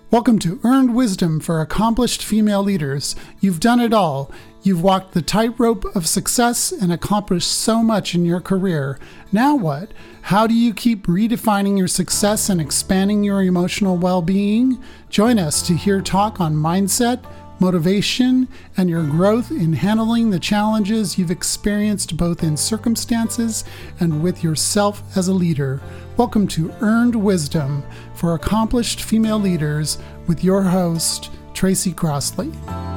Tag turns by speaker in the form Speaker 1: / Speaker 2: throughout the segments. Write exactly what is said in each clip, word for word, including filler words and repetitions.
Speaker 1: Welcome to Earned Wisdom for Accomplished Female Leaders. You've done it all. You've walked the tightrope of success and accomplished so much in your career. Now what? How do you keep redefining your success and expanding your emotional well-being? Join us to hear talk on mindset, motivation, and your growth in handling the challenges you've experienced both in circumstances and with yourself as a leader. Welcome to Earned Wisdom for Accomplished Female Leaders with your host, Tracy Crossley.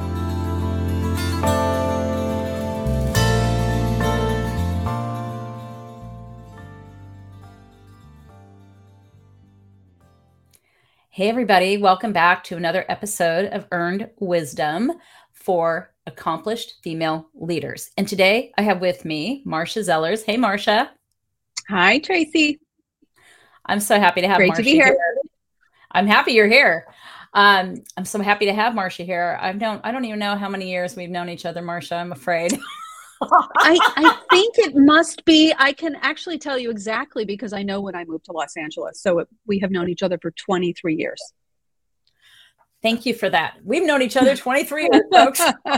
Speaker 2: Hey everybody, welcome back to another episode of Earned Wisdom for Accomplished Female Leaders. And today I have with me Marsha Zellers. Hey Marsha.
Speaker 3: Hi Tracy.
Speaker 2: I'm so happy to have
Speaker 3: Great
Speaker 2: Marsha
Speaker 3: to be here.
Speaker 2: here. I'm happy you're here. Um, I'm so happy to have Marsha here. I've known, I don't even know how many years we've known each other, Marsha, I'm afraid.
Speaker 3: I, I think it must be, I can actually tell you exactly because I know when I moved to Los Angeles. So it, we have known each other for twenty-three years.
Speaker 2: Thank you for that. We've known each other twenty-three years, folks.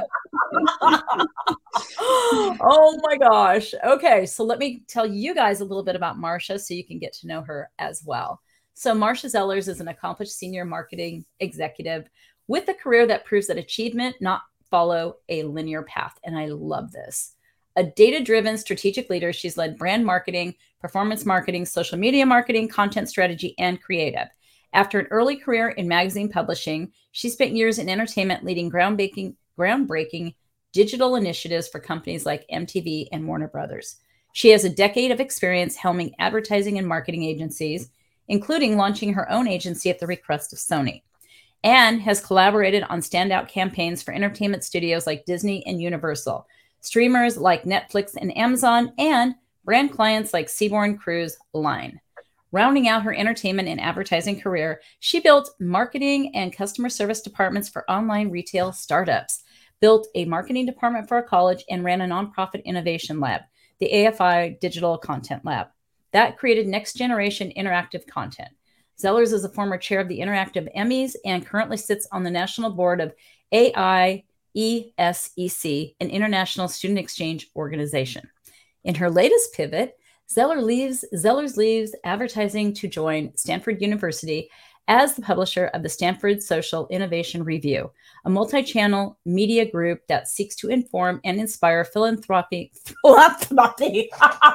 Speaker 2: Oh my gosh. Okay. So let me tell you guys a little bit about Marsha so you can get to know her as well. So Marsha Zellers is an accomplished senior marketing executive with a career that proves that achievement not follow a linear path. And I love this. A data-driven strategic leader, she's led brand marketing, performance marketing, social media marketing, content strategy, and creative. After an early career in magazine publishing, she spent years in entertainment leading groundbreaking, groundbreaking digital initiatives for companies like M T V and Warner Brothers. She has a decade of experience helming advertising and marketing agencies, including launching her own agency at the request of Sony, and has collaborated on standout campaigns for entertainment studios like Disney and Universal, streamers like Netflix and Amazon, and brand clients like Seabourn Cruise Line. Rounding out her entertainment and advertising career, she built marketing and customer service departments for online retail startups, built a marketing department for a college, and ran a nonprofit innovation lab, the A F I Digital Content Lab, that created next-generation interactive content. Zellers is a former chair of the Interactive Emmys and currently sits on the national board of A I E S E C, an international student exchange organization. In her latest pivot, Zeller leaves, Zellers leaves advertising to join Stanford University as the publisher of the Stanford Social Innovation Review, a multi-channel media group that seeks to inform and inspire philanthropy. philanthropy.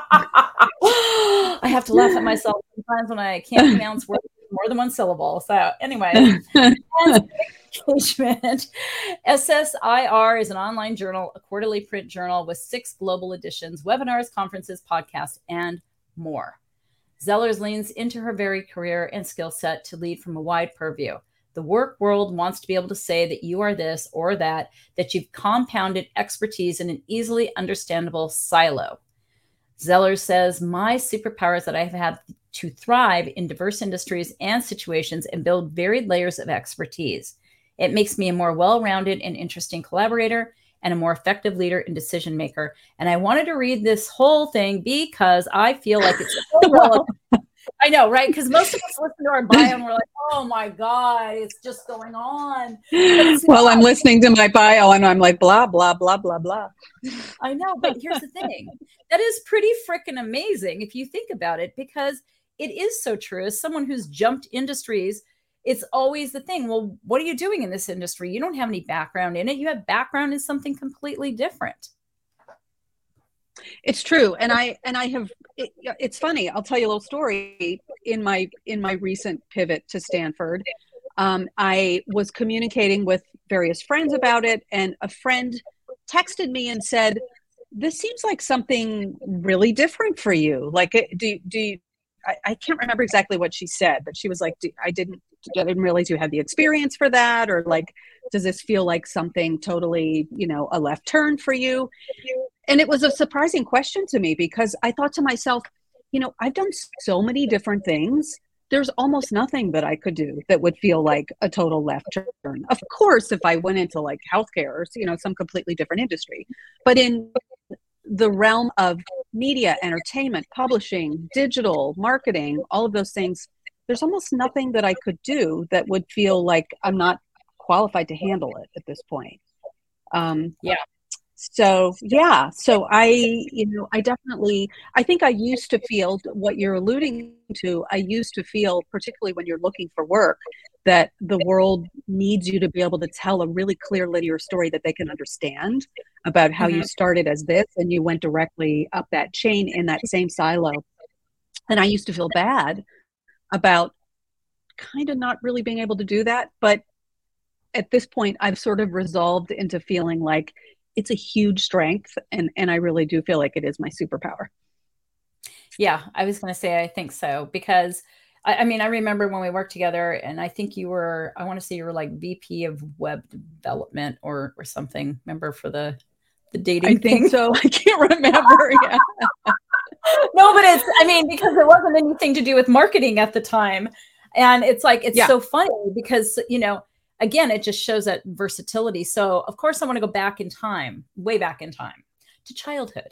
Speaker 2: I have to laugh at myself sometimes when I can't pronounce words more than one syllable. So anyway, engagement. S S I R is an online journal, a quarterly print journal with six global editions, webinars, conferences, podcasts, and more. Zellers leans into her varied career and skill set to lead from a wide purview. The work world wants to be able to say that you are this or that, that you've compounded expertise in an easily understandable silo. Zellers says, my superpower is that I have had to thrive in diverse industries and situations and build varied layers of expertise. It makes me a more well-rounded and interesting collaborator and a more effective leader and decision maker. And I wanted to read this whole thing because I feel like it's so relevant. I know, right? Because most of us listen to our bio and we're like, oh my God, it's just going on.
Speaker 3: Well, not. I'm listening to my bio and I'm like, blah, blah, blah, blah, blah.
Speaker 2: I know, but here's the thing. That is pretty freaking amazing if you think about it, because it is so true. As someone who's jumped industries, it's always the thing. Well, what are you doing in this industry? You don't have any background in it. You have background in something completely different.
Speaker 3: It's true. And I, and I have, it, it's funny. I'll tell you a little story in my, in my recent pivot to Stanford. Um, I was communicating with various friends about it, and a friend texted me and said, this seems like something really different for you. Like, do, do you, I, I can't remember exactly what she said, but she was like, I didn't, I didn't realize you had the experience for that. Or like, does this feel like something totally, you know, a left turn for you? And it was a surprising question to me because I thought to myself, you know, I've done so many different things. There's almost nothing that I could do that would feel like a total left turn. Of course, if I went into like healthcare or, you know, some completely different industry, but in the realm of media, entertainment, publishing, digital, marketing, all of those things, there's almost nothing that I could do that would feel like I'm not qualified to handle it at this point. Um,
Speaker 2: yeah.
Speaker 3: So, yeah, so I, you know, I definitely, I think I used to feel what you're alluding to. I used to feel, particularly when you're looking for work, that the world needs you to be able to tell a really clear linear story that they can understand about how
Speaker 2: Mm-hmm.
Speaker 3: you started as this and you went directly up that chain in that same silo. And I used to feel bad about kind of not really being able to do that. But at this point, I've sort of resolved into feeling like it's a huge strength. And, and I really do feel like it is my superpower.
Speaker 2: Yeah, I was going to say, I think so, because I, I mean, I remember when we worked together, and I think you were, I want to say you were like V P of web development or, or something. Remember, for the, the dating
Speaker 3: I think
Speaker 2: thing?
Speaker 3: so. I can't remember. Yeah.
Speaker 2: No, but it's, I mean, because there wasn't anything to do with marketing at the time. And it's like, it's
Speaker 3: Yeah.
Speaker 2: so funny because, you know, again, it just shows that versatility. So of course I want to go back in time, way back in time, to childhood.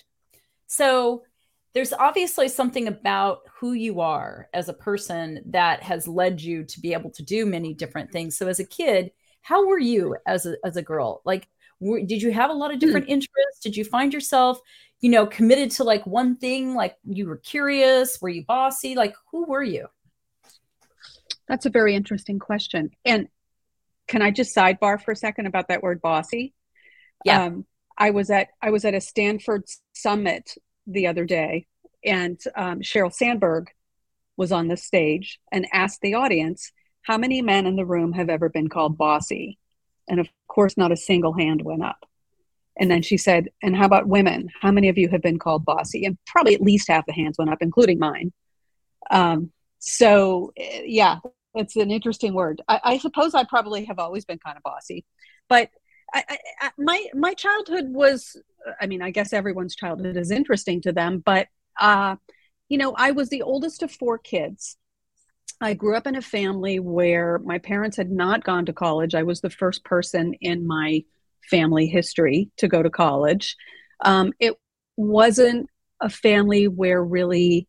Speaker 2: So there's obviously something about who you are as a person that has led you to be able to do many different things. So as a kid, how were you as a, as a girl? Like, were, did you have a lot of different hmm. interests? Did you find yourself, you know, committed to like one thing? Like, you were curious? Were you bossy? Like, who were you?
Speaker 3: That's a very interesting question. And can I just sidebar for a second about that word bossy?
Speaker 2: Yeah.
Speaker 3: Um, I was at I was at a Stanford summit the other day, and um, Sheryl Sandberg was on the stage and asked the audience, how many men in the room have ever been called bossy? And of course, not a single hand went up. And then she said, and how about women? How many of you have been called bossy? And probably at least half the hands went up, including mine. Um, so, yeah, it's an interesting word. I, I suppose I probably have always been kind of bossy. But I, I, my my childhood was, I mean, I guess everyone's childhood is interesting to them. But, uh, you know, I was the oldest of four kids. I grew up in a family where my parents had not gone to college. I was the first person in my family history to go to college. Um, it wasn't a family where really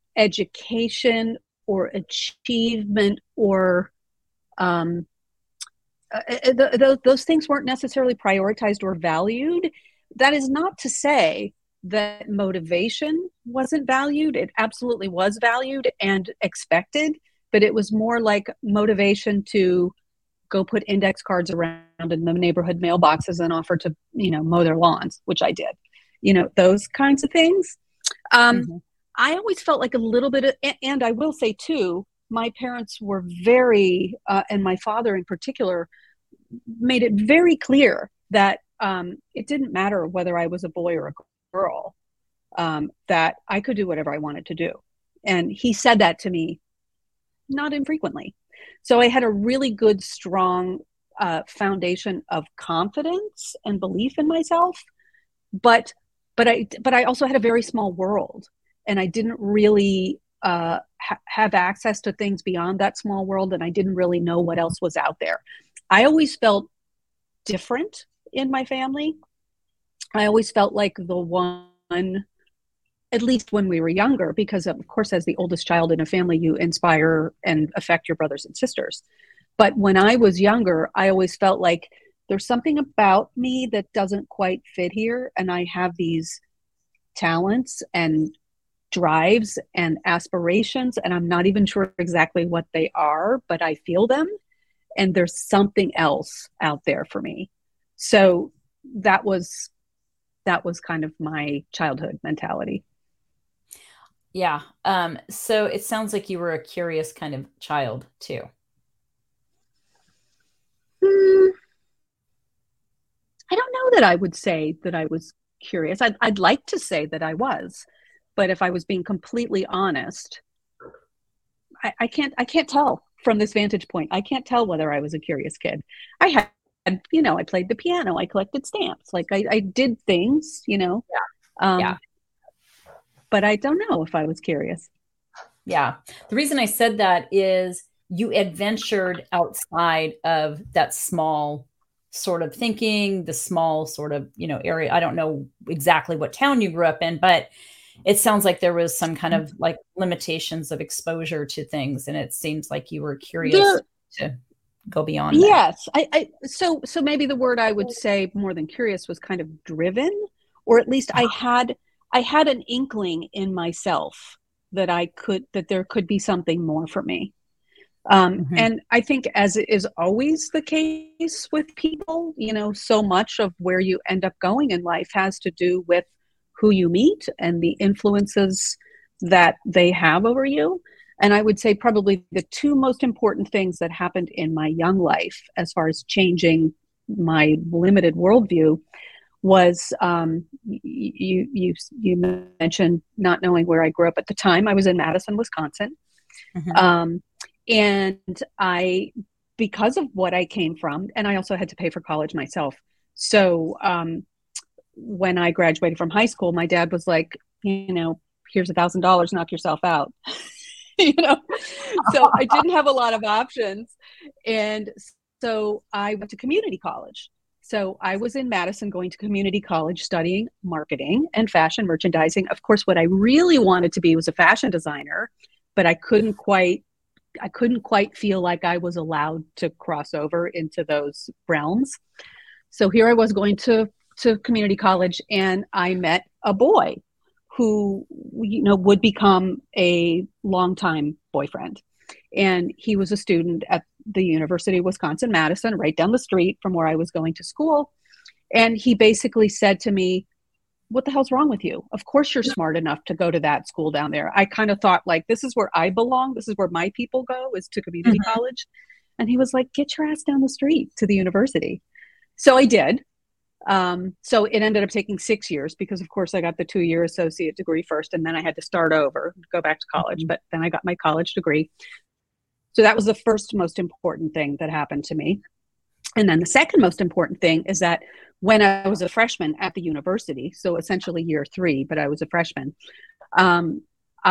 Speaker 3: education or achievement or um, uh, th- th- those things weren't necessarily prioritized or valued. That is not to say that motivation wasn't valued. It absolutely was valued and expected, but it was more like motivation to go put index cards around in the neighborhood mailboxes and offer to, you know, mow their lawns, which I did, you know, those kinds of things. Um, mm-hmm. I always felt like a little bit of, and I will say too, my parents were very, uh, and my father in particular, made it very clear that um, it didn't matter whether I was a boy or a girl, um, that I could do whatever I wanted to do. And he said that to me not infrequently. So I had a really good, strong uh, foundation of confidence and belief in myself, but but I but I also had a very small world, and I didn't really uh, ha- have access to things beyond that small world, and I didn't really know what else was out there. I always felt different in my family. I always felt like the one, at least when we were younger, because of course, as the oldest child in a family, you inspire and affect your brothers and sisters. But when I was younger, I always felt like there's something about me that doesn't quite fit here. And I have these talents and drives and aspirations, and I'm not even sure exactly what they are, but I feel them. And there's something else out there for me. So that was, that was kind of my childhood mentality.
Speaker 2: Yeah. Um, so it sounds like you were a curious kind of child too.
Speaker 3: Hmm. I don't know that I would say that I was curious. I'd, I'd like to say that I was, but if I was being completely honest, I, I can't, I can't tell from this vantage point. I can't tell whether I was a curious kid. I had, you know, I played the piano, I collected stamps, like I, I did things, you know,
Speaker 2: yeah.
Speaker 3: Um,
Speaker 2: yeah.
Speaker 3: But I don't know if I was curious.
Speaker 2: Yeah. The reason I said that is you adventured outside of that small sort of thinking, the small sort of, you know, area. I don't know exactly what town you grew up in, but it sounds like there was some kind of like limitations of exposure to things, and it seems like you were curious
Speaker 3: There,
Speaker 2: to go beyond that.
Speaker 3: yes, I, I so so maybe the word I would say more than curious was kind of driven, or at least I had I had an inkling in myself that I could that there could be something more for me. Um,
Speaker 2: Mhm.
Speaker 3: and I think, as is always the case with people, you know, so much of where you end up going in life has to do with who you meet and the influences that they have over you. And I would say probably the two most important things that happened in my young life, as far as changing my limited worldview, was um, you you you mentioned not knowing where I grew up. At the time, I was in Madison, Wisconsin.
Speaker 2: Mhm.
Speaker 3: Um, and I, because of what I came from, and I also had to pay for college myself. So um, when I graduated from high school, my dad was like, you know, here's a thousand dollars, knock yourself out. you know, so I didn't have a lot of options. And so I went to community college. So I was in Madison going to community college studying marketing and fashion merchandising. Of course, what I really wanted to be was a fashion designer, but I couldn't quite I couldn't quite feel like I was allowed to cross over into those realms. So here I was going to, to community college, and I met a boy who, you know, would become a longtime boyfriend. And he was a student at the University of Wisconsin-Madison, right down the street from where I was going to school. And he basically said to me, what the hell's wrong with you? Of course you're smart enough to go to that school down there. I kind of thought, like, this is where I belong. This is where my people go, is to community
Speaker 2: Mhm.
Speaker 3: college. And he was like, get your ass down the street to the university. So I did. Um, so it ended up taking six years because, of course, I got the two-year associate degree first, and then I had to start over, go back to college.
Speaker 2: Mhm.
Speaker 3: But then I got my college degree. So that was the first most important thing that happened to me. And then the second most important thing is that when I was a freshman at the university, so essentially year three, but I was a freshman, um,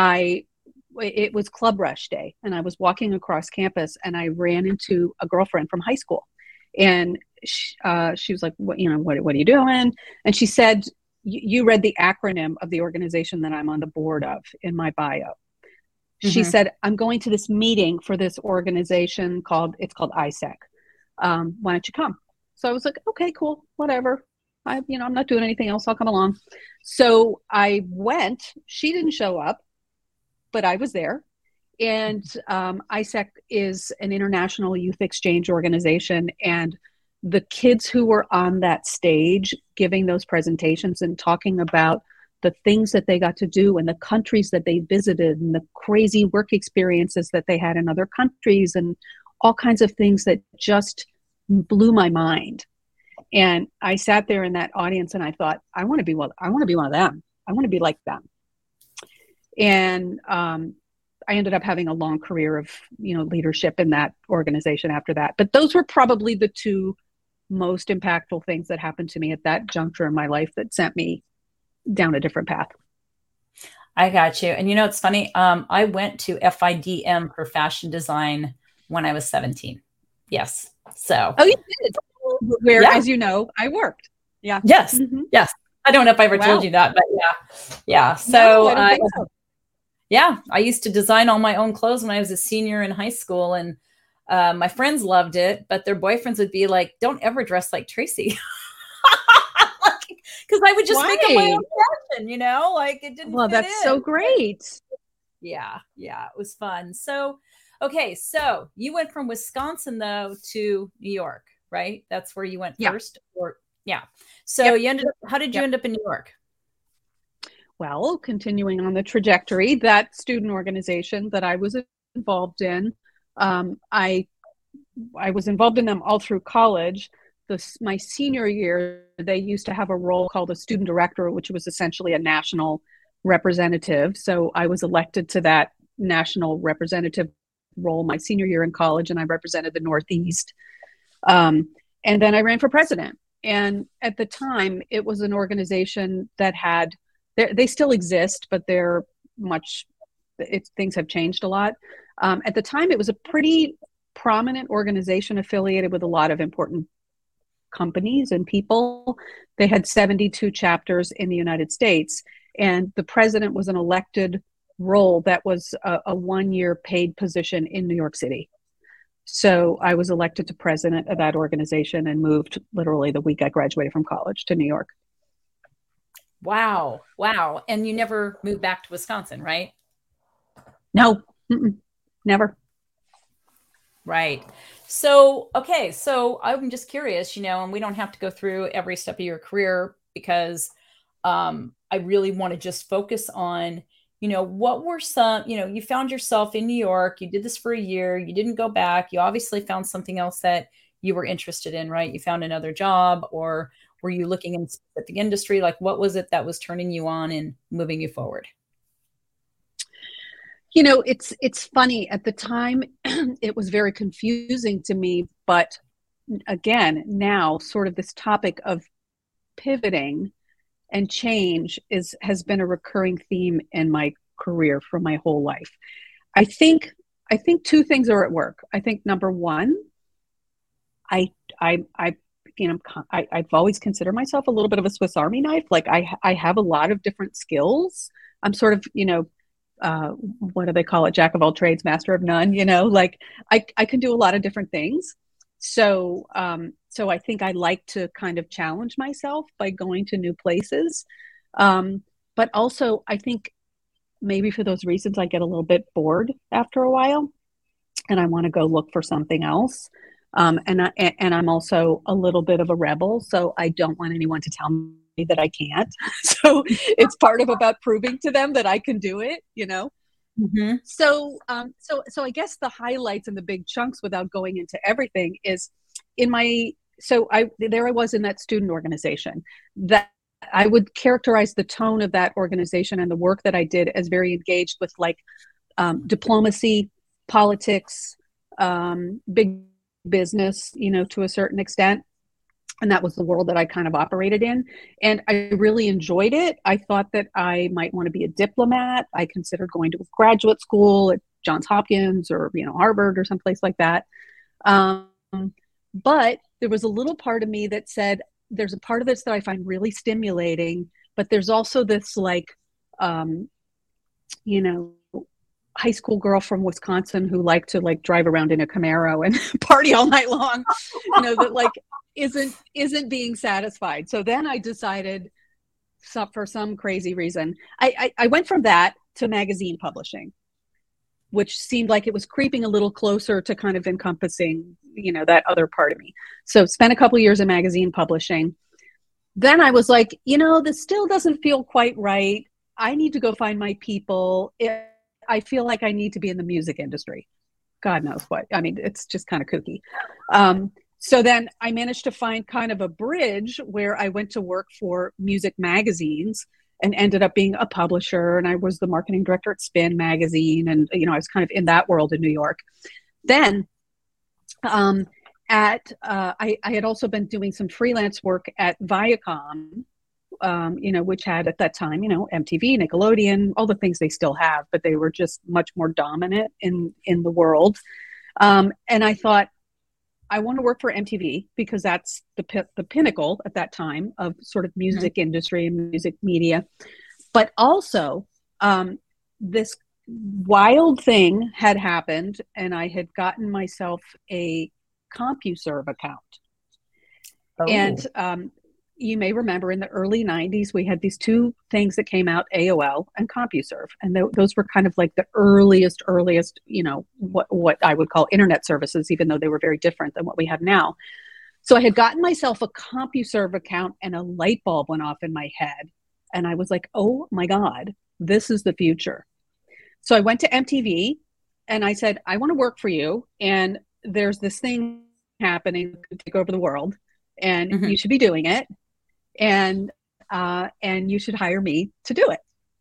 Speaker 3: I it was Club Rush Day, and I was walking across campus, and I ran into a girlfriend from high school, and she, uh, she was like, "What you know? What what are you doing?" And she said, "You read the acronym of the organization that I'm on the board of in my bio." She
Speaker 2: Mhm.
Speaker 3: said, "I'm going to this meeting for this organization called it's called I S E C. Um, why don't you come?" So I was like, okay, cool, whatever. I, you know, I'm not doing anything else. I'll come along. So I went. She didn't show up, but I was there. And um, I S E C is an international youth exchange organization. And the kids who were on that stage giving those presentations and talking about the things that they got to do and the countries that they visited and the crazy work experiences that they had in other countries and all kinds of things that just blew my mind. And I sat there in that audience and I thought, I want to be one, I want to be one of them. I want to be like them. And um, I ended up having a long career of, you know, leadership in that organization after that. But those were probably the two most impactful things that happened to me at that juncture in my life that sent me down a different path.
Speaker 2: I got you. And you know, it's funny. Um, I went to F I D M for fashion design when I was seventeen. Yes. So.
Speaker 3: Oh, you did? Where,
Speaker 2: Yeah.
Speaker 3: as you know, I worked. Yeah.
Speaker 2: Yes.
Speaker 3: Mm-hmm.
Speaker 2: Yes. I don't know if I ever
Speaker 3: Wow.
Speaker 2: told you that, but yeah. Yeah. So,
Speaker 3: no, I don't
Speaker 2: uh,
Speaker 3: think so.
Speaker 2: yeah, I used to design all my own clothes when I was a senior in high school, and uh, my friends loved it, but their boyfriends would be like, don't ever dress like Tracy. Because I would just
Speaker 3: Why?
Speaker 2: make up my own fashion, you know, like it didn't
Speaker 3: Well,
Speaker 2: fit
Speaker 3: that's
Speaker 2: in.
Speaker 3: so great.
Speaker 2: Yeah, yeah, it was fun. So, okay, so you went from Wisconsin though to New York, right? That's where you went
Speaker 3: Yeah.
Speaker 2: first, or yeah. So
Speaker 3: Yep.
Speaker 2: you ended up. How did you
Speaker 3: Yep.
Speaker 2: end up in New York?
Speaker 3: Well, continuing on the trajectory, that student organization that I was involved in, um, I I was involved in them all through college. This, my senior year, they used to have a role called a student director, which was essentially a national representative. So I was elected to that national representative role my senior year in college, and I represented the Northeast. Um, and then I ran for president. And at the time, it was an organization that had, they still exist, but they're much, it's, things have changed a lot. Um, at the time, it was a pretty prominent organization affiliated with a lot of important companies and people. They had seventy-two chapters in the United States. And the president was an elected role that was a, a one-year paid position in New York City. So I was elected to president of that organization and moved literally the week I graduated from college to New York.
Speaker 2: Wow. Wow. And you never moved back to Wisconsin, right?
Speaker 3: No, mm-mm, never.
Speaker 2: Right. So, okay. So I'm just curious, you know, and we don't have to go through every step of your career because um, I really want to just focus on, you know, what were some, you know, you found yourself in New York, you did this for a year, you didn't go back. You obviously found something else that you were interested in, right? You found another job, or were you looking in a specific industry? Like, what was it that was turning you on and moving you forward?
Speaker 3: You know, it's it's funny. At the time, it was very confusing to me. But again, now sort of this topic of pivoting and change is has been a recurring theme in my career for my whole life. I think I think two things are at work. I think number one, I I I you know I, I've always considered myself a little bit of a Swiss Army knife. Like I I have a lot of different skills. I'm sort of, you know, uh, what do they call it? Jack of all trades, master of none, you know, like I, I can do a lot of different things. So, um, so I think I like to kind of challenge myself by going to new places. Um, but also I think maybe for those reasons, I get a little bit bored after a while and I want to go look for something else. Um, and I, and I'm also a little bit of a rebel. So I don't want anyone to tell me that I can't. So it's part of about proving to them that I can do it, you know? Mm-hmm. So, um, so, so I guess the highlights and the big chunks without going into everything is in my, so I, there I was in that student organization that I would characterize the tone of that organization and the work that I did as very engaged with like, um, diplomacy, politics, um, big business, you know, to a certain extent. And that was the world that I kind of operated in. And I really enjoyed it. I thought that I might want to be a diplomat. I considered going to graduate school at Johns Hopkins or, you know, Harvard or someplace like that. Um, but there was a little part of me that said, there's a part of this that I find really stimulating, but there's also this like, um, you know, high school girl from Wisconsin who liked to like drive around in a Camaro and party all night long, you know, that like isn't, isn't being satisfied. So then I decided so, for some crazy reason, I, I, I went from that to magazine publishing, which seemed like it was creeping a little closer to kind of encompassing, you know, that other part of me. So spent a couple of years in magazine publishing. Then I was like, you know, this still doesn't feel quite right. I need to go find my people. It, I feel like I need to be in the music industry. God knows what. I mean, it's just kind of kooky. Um, so then I managed to find kind of a bridge where I went to work for music magazines and ended up being a publisher. And I was the marketing director at Spin magazine. And, you know, I was kind of in that world in New York. Then um, at, uh, I, I had also been doing some freelance work at Viacom, um, you know, which had at that time, you know, M T V, Nickelodeon, all the things they still have, but they were just much more dominant in, in the world. Um, and I thought, I want to work for M T V because that's the the pinnacle at that time of sort of music mm-hmm. industry and music media. But also, um, this wild thing had happened, and I had gotten myself a CompuServe account. Oh. And um, you may remember in the early nineties, we had these two things that came out, A O L and CompuServe. And th- those were kind of like the earliest, earliest, you know, what, what I would call internet services, even though they were very different than what we have now. So I had gotten myself a CompuServe account and a light bulb went off in my head. And I was like, oh my God, this is the future. So I went to M T V and I said, I want to work for you. And there's this thing happening to take over the world and mm-hmm. you should be doing it. And, uh, and you should hire me to do it.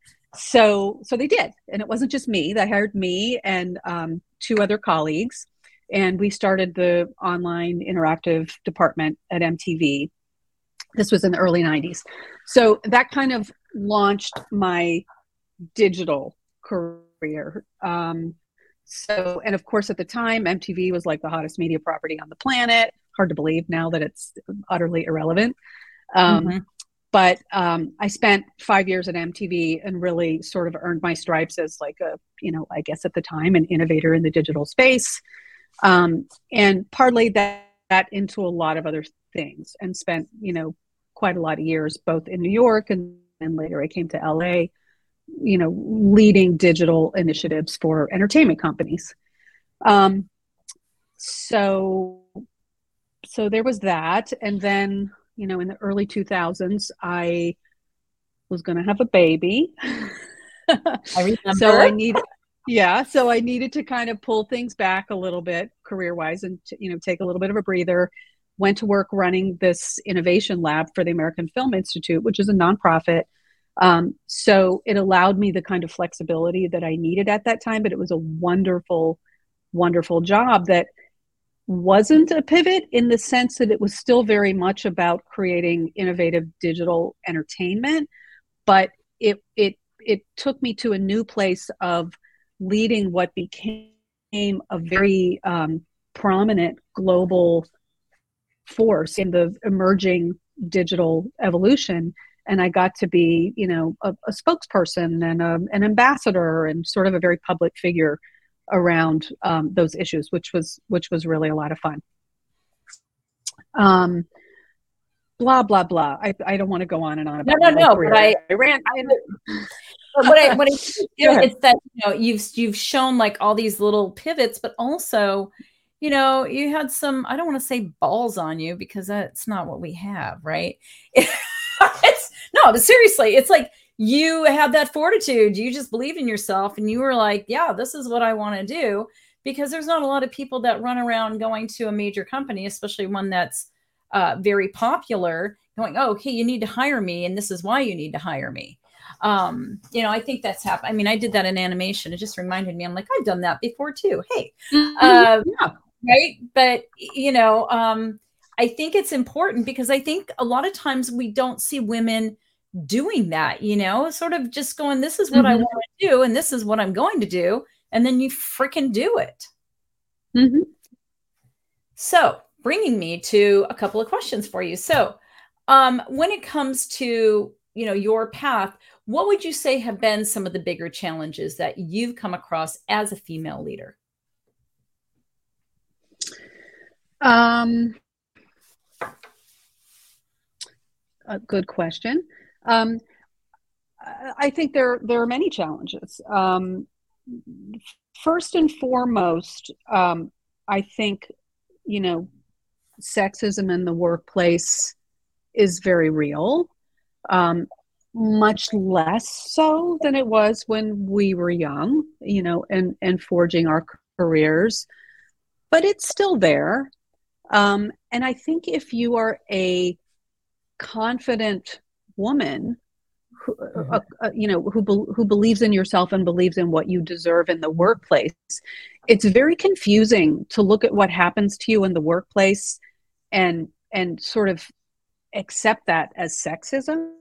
Speaker 3: So, so they did. And it wasn't just me. They hired me and, um, two other colleagues. And we started the online interactive department at M T V. This was in the early nineties. So that kind of launched my digital career. Um, so, and of course at the time, M T V was like the hottest media property on the planet. Hard to believe now that it's utterly irrelevant. Um, mm-hmm. but um, I spent five years at M T V and really sort of earned my stripes as like a, you know, I guess at the time, an innovator in the digital space, um, and parlayed that, that into a lot of other things, and spent, you know, quite a lot of years both in New York, and then later I came to L A, you know, leading digital initiatives for entertainment companies. Um, so, so there was that. And then, you know, in the early two thousands, I was going to have a baby.
Speaker 2: I remember.
Speaker 3: So I needed, yeah, so I needed to kind of pull things back a little bit career-wise and, you know, take a little bit of a breather. Went to work running this innovation lab for the American Film Institute, which is a nonprofit. Um, so it allowed me the kind of flexibility that I needed at that time, but it was a wonderful, wonderful job that wasn't a pivot in the sense that it was still very much about creating innovative digital entertainment, but it it it took me to a new place of leading what became a very um, prominent global force in the emerging digital evolution. And I got to be, you know, a, a spokesperson and a, an ambassador and sort of a very public figure around um, those issues, which was which was really a lot of fun. Um, blah blah blah. I, I don't want to go on and on about
Speaker 2: no, no, no.
Speaker 3: career.
Speaker 2: But I,
Speaker 3: I ran.
Speaker 2: but what I what I you know, it's that, you know, you've you've shown like all these little pivots, but also, you know, you had some, I don't want to say balls on you, because that's not what we have, right? It's no, but seriously, it's like you had that fortitude. You just believed in yourself and you were like, yeah, this is what I want to do, because there's not a lot of people that run around going to a major company, especially one that's uh, very popular, going, oh, okay, you need to hire me. And this is why you need to hire me. Um, you know, I think that's happened. I mean, I did that in animation. It just reminded me, I'm like, I've done that before too. Hey,
Speaker 3: Mm-hmm.
Speaker 2: uh,
Speaker 3: Yeah.
Speaker 2: right. But, you know, um, I think it's important because I think a lot of times we don't see women doing that, you know, sort of just going, this is what
Speaker 3: Mm-hmm.
Speaker 2: I want to do, and this is what I'm going to do. And then you freaking do it.
Speaker 3: Mm-hmm.
Speaker 2: So bringing me to a couple of questions for you. So um, when it comes to, you know, your path, what would you say have been some of the bigger challenges that you've come across as a female leader?
Speaker 3: Um, a good question. Um, I think there there are many challenges. Um, first and foremost, um, I think, you know, sexism in the workplace is very real, um, much less so than it was when we were young, you know, and, and forging our careers, but it's still there. Um, and I think if you are a confident woman, who,
Speaker 2: Mm-hmm.
Speaker 3: uh, uh, you know, who be, who believes in yourself and believes in what you deserve in the workplace, it's very confusing to look at what happens to you in the workplace and and sort of accept that as sexism.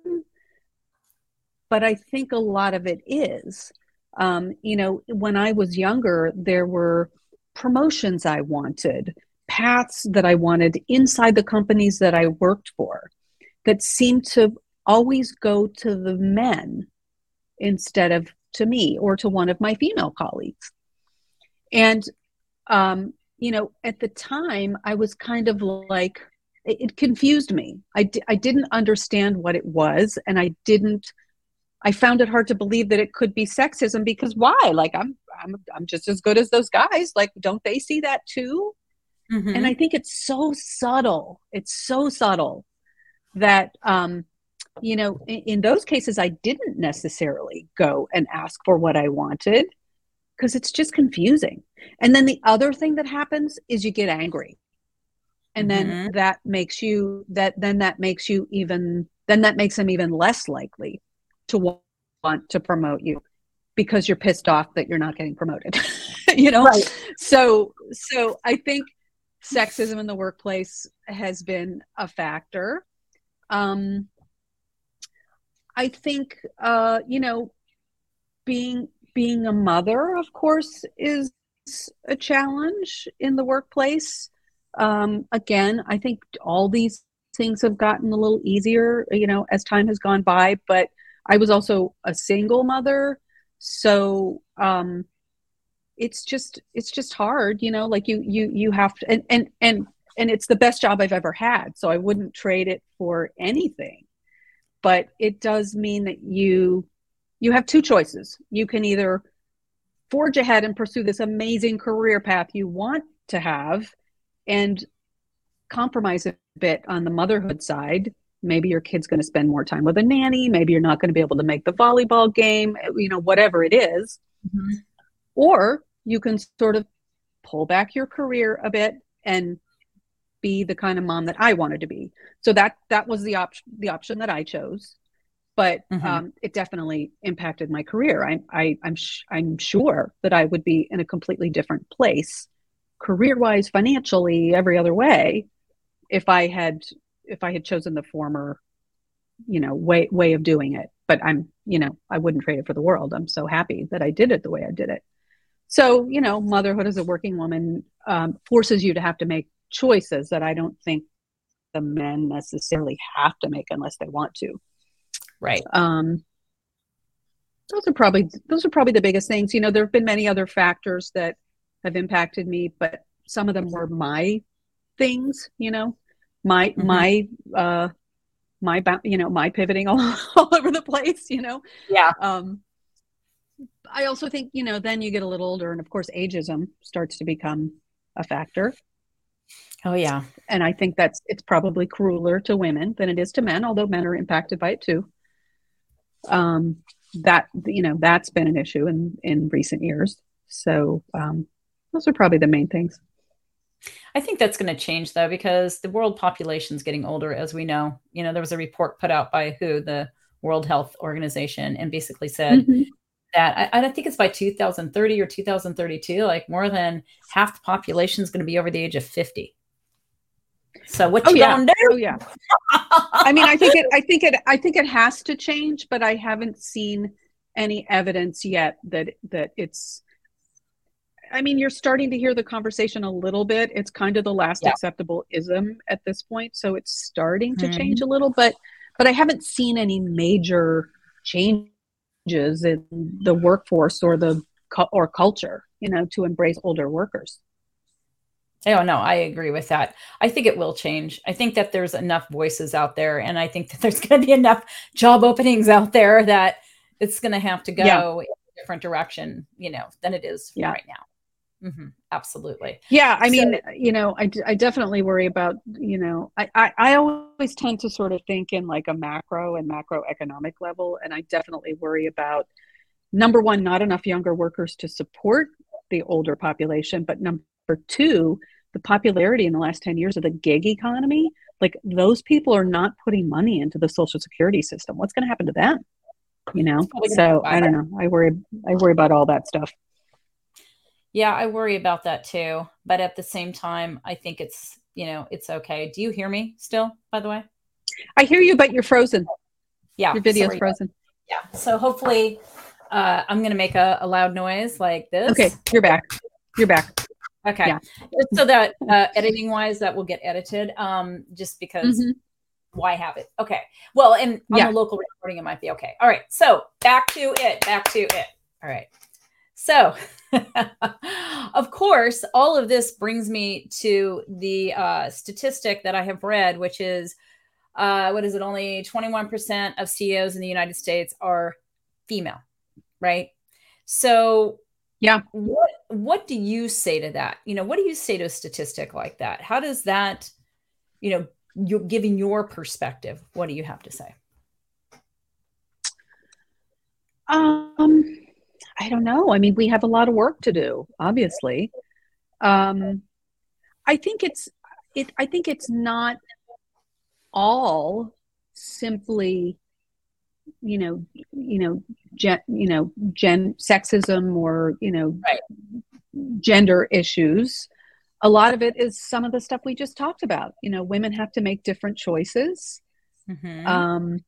Speaker 3: But I think a lot of it is. Um, you know, when I was younger, there were promotions I wanted, paths that I wanted inside the companies that I worked for that seemed to always go to the men instead of to me or to one of my female colleagues. And, um, you know, at the time, I was kind of like, it, it confused me. I, d- I didn't understand what it was, and I didn't, I found it hard to believe that it could be sexism, because why? Like, I'm, I'm, I'm just as good as those guys. Like, don't they see that too?
Speaker 2: Mm-hmm.
Speaker 3: And I think it's so subtle. It's so subtle that, um, you know, in, in those cases, I didn't necessarily go and ask for what I wanted because it's just confusing. And then the other thing that happens is you get angry. And
Speaker 2: Mm-hmm.
Speaker 3: then that makes you, that then that makes you even, then that makes them even less likely to want to promote you because you're pissed off that you're not getting promoted, you know?
Speaker 2: Right.
Speaker 3: So, so I think sexism in the workplace has been a factor. Um, I think, uh, you know, being, being a mother, of course, is a challenge in the workplace. Um, again, I think all these things have gotten a little easier, you know, as time has gone by, but I was also a single mother. So, um, it's just, it's just hard, you know, like you, you, you have to, and, and, and, and it's the best job I've ever had. So I wouldn't trade it for anything, but it does mean that you, you have two choices. You can either forge ahead and pursue this amazing career path you want to have and compromise a bit on the motherhood side. Maybe your kid's going to spend more time with a nanny. Maybe you're not going to be able to make the volleyball game, you know, whatever it is. Mm-hmm. Or you can sort of pull back your career a bit and be the kind of mom that I wanted to be. So that, that was the option, the option that I chose. But mm-hmm. um, it definitely impacted my career. I, I, I'm, sh- I'm sure that I would be in a completely different place, career-wise, financially, every other way, if I had, if I had chosen the former, you know, way way of doing it. But I'm, you know, I wouldn't trade it for the world. I'm so happy that I did it the way I did it. So, you know, motherhood as a working woman um, forces you to have to make choices that I don't think the men necessarily have to make unless they want to.
Speaker 2: Right.
Speaker 3: Um, those are probably those are probably the biggest things. You know, there have been many other factors that have impacted me, but some of them were my things. You know, my mm-hmm. my uh, my you know my pivoting all, all over the place. You know.
Speaker 2: Yeah.
Speaker 3: Um, I also think, you know, then you get a little older, and of course, ageism starts to become a factor.
Speaker 2: Oh yeah.
Speaker 3: And I think that's it's probably crueler to women than it is to men, although men are impacted by it too. Um, that, you know, that's been an issue in, in recent years. So um, those are probably the main things.
Speaker 2: I think that's going to change though, because the world population is getting older, as we know. You know, there was a report put out by W H O, the World Health Organization, and basically said mm-hmm. that I, I think it's by two thousand thirty or two thousand thirty-two, like more than half the population is going to be over the age of fifty. So what
Speaker 3: oh,
Speaker 2: you
Speaker 3: yeah.
Speaker 2: gonna do?
Speaker 3: Oh yeah. I mean, I think it. I think it. I think it has to change, but I haven't seen any evidence yet that that it's. I mean, you're starting to hear the conversation a little bit. It's kind of the last yeah. acceptable ism at this point, so it's starting to mm-hmm. change a little. But but I haven't seen any major changes in the workforce or the or culture, you know, to embrace older workers.
Speaker 2: Oh, no, I agree with that. I think it will change. I think that there's enough voices out there, and I think that there's going to be enough job openings out there that it's going to have to go yeah. in a different direction, you know, than it is yeah. right now. Mm-hmm. Absolutely.
Speaker 3: Yeah. I so, mean, you know, I, I definitely worry about, you know, I, I, I always tend to sort of think in like a macro and macroeconomic level. And I definitely worry about, number one, not enough younger workers to support the older population, but number two, the popularity in the last ten years of the gig economy, like those people are not putting money into the Social Security system. What's going to happen to them? You know? So I don't know. I worry, I worry about all that stuff.
Speaker 2: Yeah, I worry about that too. But at the same time, I think it's, you know, it's okay. Do you hear me still, by the way?
Speaker 3: I hear you, but you're frozen.
Speaker 2: Yeah.
Speaker 3: Your video's frozen.
Speaker 2: Yeah. So hopefully uh, I'm going to make a, a loud noise like this.
Speaker 3: Okay. You're back. You're back.
Speaker 2: Okay. Yeah. So that uh, editing wise, that will get edited um, just because mm-hmm. why have it? Okay. Well, and on yeah. the local recording, it might be okay. All right. So back to it, back to it. All right. So of course, all of this brings me to the uh, statistic that I have read, which is, uh, what is it? Only twenty-one percent of C E Os in the United States are female, right? So
Speaker 3: yeah.
Speaker 2: What what do you say to that? You know, what do you say to a statistic like that? How does that, you know, you're giving your perspective, what do you have to say?
Speaker 3: Um, I don't know. I mean, we have a lot of work to do, obviously. Um, I think it's it I think it's not all simply you know, you know, gen, you know, gen sexism or, you know,
Speaker 2: right.
Speaker 3: gender issues. A lot of it is some of the stuff we just talked about. You know, women have to make different choices. Mm-hmm. Um,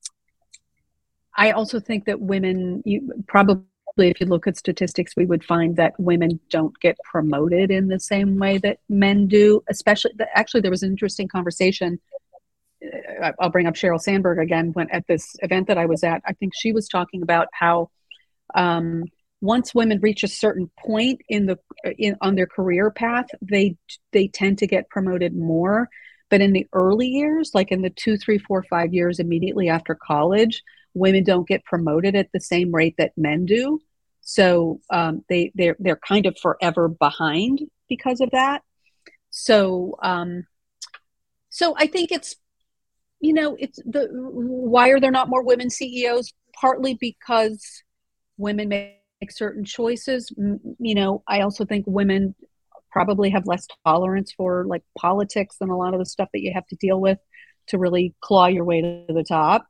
Speaker 3: I also think that women, you, probably if you look at statistics, we would find that women don't get promoted in the same way that men do, especially, actually there was an interesting conversation I'll bring up Sheryl Sandberg again. When at this event that I was at, I think she was talking about how um, once women reach a certain point in the in on their career path, they they tend to get promoted more. But in the early years, like in the two, three, four, five years immediately after college, women don't get promoted at the same rate that men do. So um, they they're they're kind of forever behind because of that. So um, so I think it's, you know, it's the why are there not more women C E Os? Partly because women make certain choices. You know, I also think women probably have less tolerance for like politics and a lot of the stuff that you have to deal with to really claw your way to the top.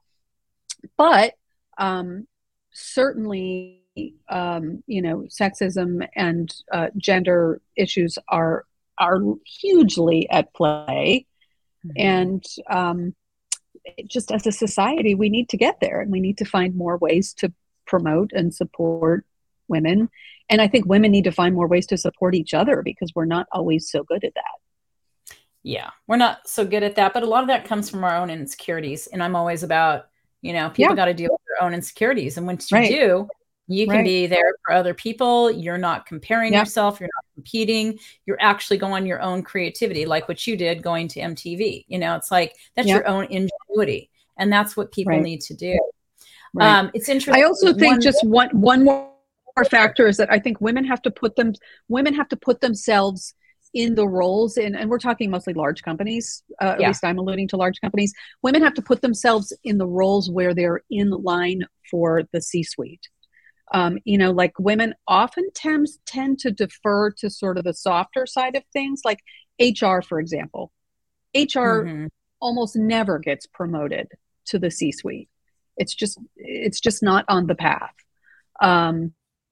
Speaker 3: But um, certainly, um, you know, sexism and uh, gender issues are are hugely at play. Mm-hmm. And um, just as a society, we need to get there, and we need to find more ways to promote and support women. And I think women need to find more ways to support each other, because we're not always so good at that.
Speaker 2: Yeah, we're not so good at that. But a lot of that comes from our own insecurities. And I'm always about, you know, people yeah. got to deal with their own insecurities. And once you right. do, you can right. be there for other people. You're not comparing yeah. yourself. You're not competing. You're actually going your own creativity, like what you did going to M T V. You know, it's like that's yeah. your own ingenuity. And that's what people right. need to do. Right. Um, it's interesting.
Speaker 3: I also think one, just one, one more factor is that I think women have to put them, women have to put themselves in the roles in, and we're talking mostly large companies, uh, at yeah. least I'm alluding to large companies. Women have to put themselves in the roles where they're in line for the C-suite. Um, you know, like women often tend, tend to defer to sort of the softer side of things, like H R, for example. H R mm-hmm. almost never gets promoted to the C-suite. It's just, it's just not on the path. Um,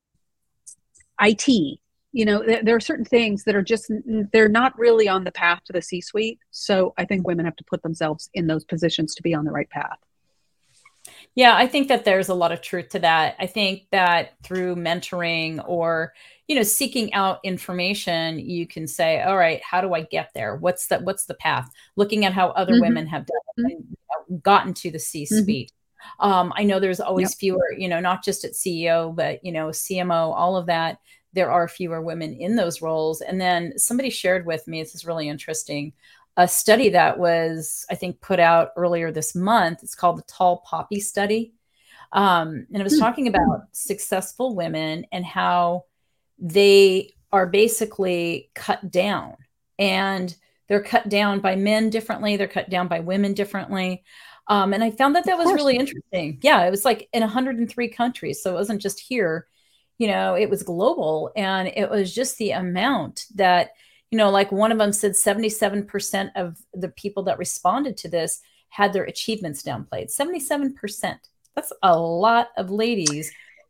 Speaker 3: I T, you know, th- there are certain things that are just, they're not really on the path to the C-suite. So I think women have to put themselves in those positions to be on the right path.
Speaker 2: Yeah, I think that there's a lot of truth to that. I think that through mentoring or, you know, seeking out information, you can say, all right, how do I get there? What's the, what's the path? Looking at how other mm-hmm. women have done it, and, you know, gotten to the C-suite. Mm-hmm. Um, I know there's always yep. fewer, you know, not just at C E O, but, you know, C M O, all of that. There are fewer women in those roles. And then somebody shared with me, this is really interesting, a study that was, I think, put out earlier this month. It's called the Tall Poppy Study. Um, and it was talking about successful women and how they are basically cut down. And they're cut down by men differently. They're cut down by women differently. Um, and I found that that was really interesting. Yeah, it was like in one hundred three countries. So it wasn't just here, you know, it was global. And it was just the amount that, you know, like one of them said seventy-seven percent of the people that responded to this had their achievements downplayed. seventy-seven percent. That's a lot of ladies.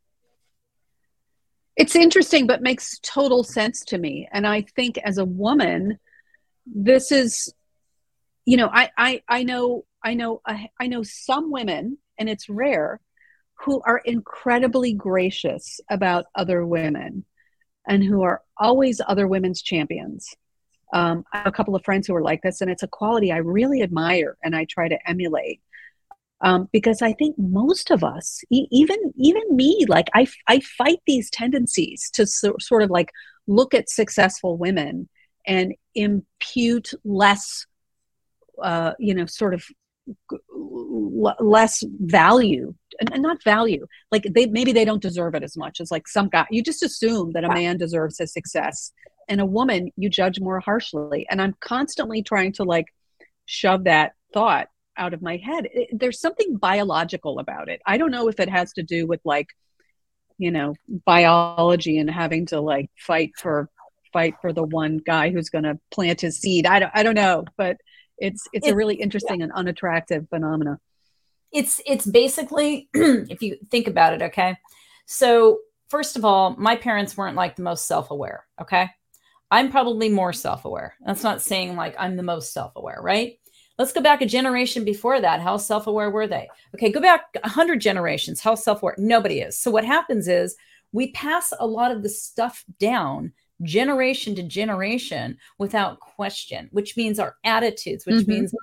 Speaker 3: It's interesting, but makes total sense to me. And I think as a woman, this is, you know, I, I, I know, I know, I, I know some women, and it's rare, who are incredibly gracious about other women and who are always other women's champions. Um, I have a couple of friends who are like this, and it's a quality I really admire and I try to emulate. Um, because I think most of us, e- even even me, like I, I fight these tendencies to so, sort of like look at successful women and impute less, uh, you know, sort of l- less value, and not value, like they maybe they don't deserve it as much as like some guy. You just assume that a man deserves his success, and a woman you judge more harshly. And I'm constantly trying to like shove that thought out of my head. It, there's something biological about it. I don't know if it has to do with like, you know, biology and having to like fight for fight for the one guy who's going to plant his seed. I don't I don't know, but it's it's it, a really interesting yeah. and unattractive phenomena.
Speaker 2: It's it's basically, if you think about it, okay? So first of all, my parents weren't like the most self-aware, okay? I'm probably more self-aware. That's not saying like I'm the most self-aware, right? Let's go back a generation before that. How self-aware were they? Okay, go back one hundred generations. How self-aware? Nobody is. So what happens is we pass a lot of the stuff down generation to generation without question, which means our attitudes, which mm-hmm. means the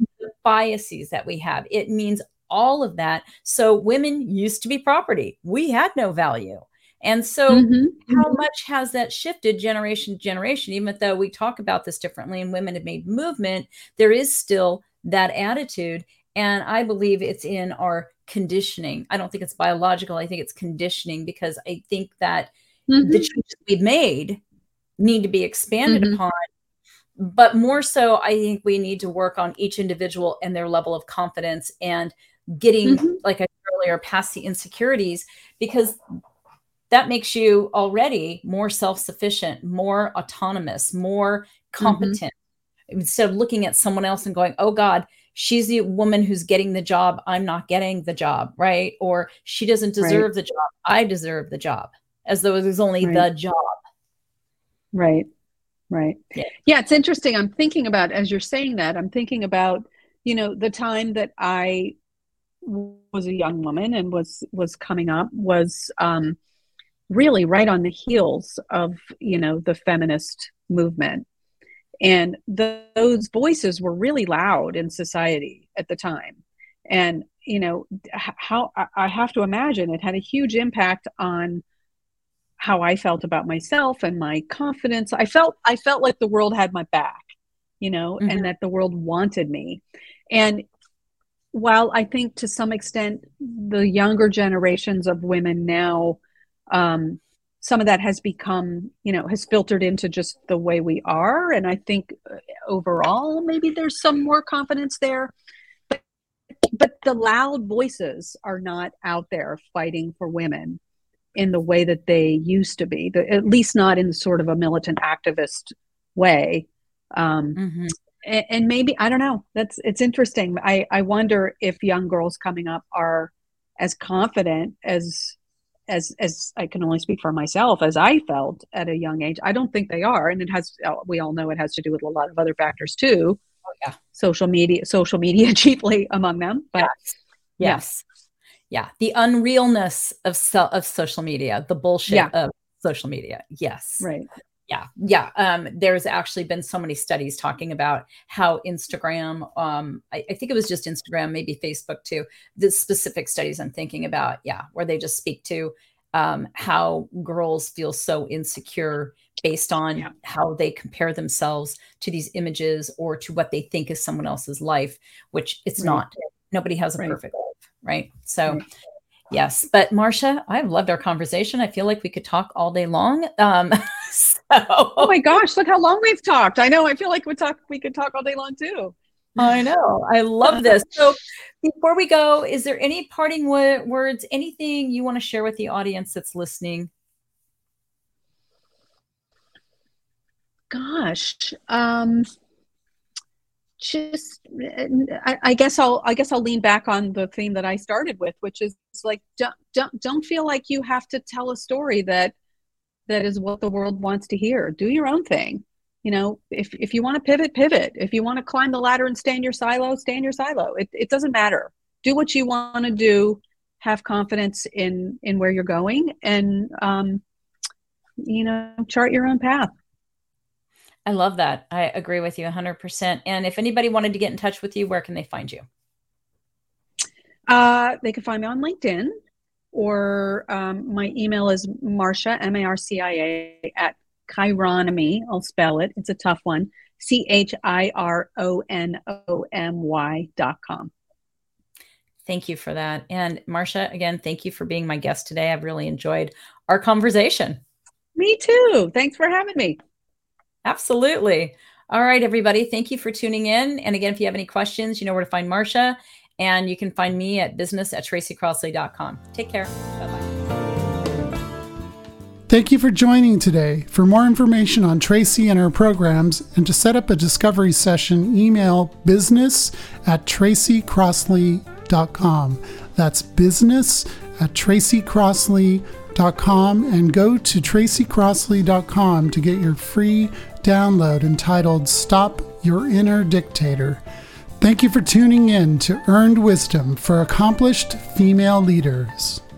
Speaker 2: biases that we have. It means all of that. So women used to be property. We had no value. And so
Speaker 3: Mm-hmm.
Speaker 2: how much has that shifted generation to generation? Even though we talk about this differently and women have made movement, there is still that attitude. And I believe it's in our conditioning. I don't think it's biological. I think it's conditioning, because I think that
Speaker 3: Mm-hmm.
Speaker 2: the changes we've made need to be expanded
Speaker 3: Mm-hmm.
Speaker 2: upon. But more so, I think we need to work on each individual and their level of confidence and getting,
Speaker 3: Mm-hmm.
Speaker 2: like I said earlier, past the insecurities, because that makes you already more self-sufficient, more autonomous, more competent. Mm-hmm. Instead of looking at someone else and going, oh God, she's the woman who's getting the job, I'm not getting the job, right? Or she doesn't deserve
Speaker 3: Right.
Speaker 2: the job, I deserve the job, as though it was only
Speaker 3: Right.
Speaker 2: the job.
Speaker 3: Right. Right.
Speaker 2: Yeah.
Speaker 3: Yeah, it's interesting. I'm thinking about, as you're saying that, I'm thinking about, you know, the time that I was a young woman and was was coming up was um, really right on the heels of, you know, the feminist movement. And the, those voices were really loud in society at the time. And, you know, how I have to imagine it had a huge impact on how I felt about myself and my confidence. I felt, I felt like the world had my back, you know, mm-hmm. and that the world wanted me. And while I think to some extent the younger generations of women now, um, some of that has become, you know, has filtered into just the way we are. And I think overall, maybe there's some more confidence there. But, but the loud voices are not out there fighting for women in the way that they used to be, the, at least not in sort of a militant activist way. Um, mm-hmm. and, and maybe, I don't know, that's, it's interesting. I, I wonder if young girls coming up are as confident as, as, as I can only speak for myself, as I felt at a young age. I don't think they are. And it has, we all know it has to do with a lot of other factors too.
Speaker 2: Oh, yeah. Social
Speaker 3: media, social media chiefly among them. But
Speaker 2: yes. yes. Yeah, the unrealness of so- of social media, the bullshit yeah. of social media. Yes.
Speaker 3: Right.
Speaker 2: Yeah. Yeah. Um, there's actually been so many studies talking about how Instagram, um, I, I think it was just Instagram, maybe Facebook too, the specific studies I'm thinking about. Yeah. Where they just speak to um, how girls feel so insecure based on yeah. how they compare themselves to these images or to what they think is someone else's life, which it's right. not. Nobody has a right. perfect life. Right. So, right. yes. But Marsha, I've loved our conversation. I feel like we could talk all day long. Um, so.
Speaker 3: Oh my gosh, look how long we've talked. I know. I feel like we talk. We could talk all day long too.
Speaker 2: I know. I love this. So before we go, is there any parting w- words, anything you want to share with the audience that's listening?
Speaker 3: Gosh. Um, Just, I, I guess I'll, I guess I'll lean back on the theme that I started with, which is like, don't, don't, don't feel like you have to tell a story that, that is what the world wants to hear. Do your own thing. You know, if, if you want to pivot, pivot. If you want to climb the ladder and stay in your silo, stay in your silo. It, it doesn't matter. Do what you want to do. Have confidence in, in where you're going, and, um, you know, chart your own path.
Speaker 2: I love that. I agree with you one hundred percent. And if anybody wanted to get in touch with you, where can they find you?
Speaker 3: Uh, they can find me on LinkedIn, or um, my email is Marcia, M A R C I A, at Chironomy. I'll spell it. It's a tough one. C H I R O N O M Y dot com.
Speaker 2: Thank you for that. And Marcia, again, thank you for being my guest today. I've really enjoyed our conversation.
Speaker 3: Me too. Thanks for having me.
Speaker 2: Absolutely. All right, everybody. Thank you for tuning in. And again, if you have any questions, you know where to find Marcia, and you can find me at business at tracy crossley dot com. Take care. Bye-bye.
Speaker 1: Thank you for joining today. For more information on Tracy and her programs, and to set up a discovery session, email business at tracy crossley dot com. That's business at tracy crossley dot com, and go to tracy crossley dot com to get your free download entitled Stop Your Inner Dictator. Thank you for tuning in to Earned Wisdom for Accomplished Female Leaders.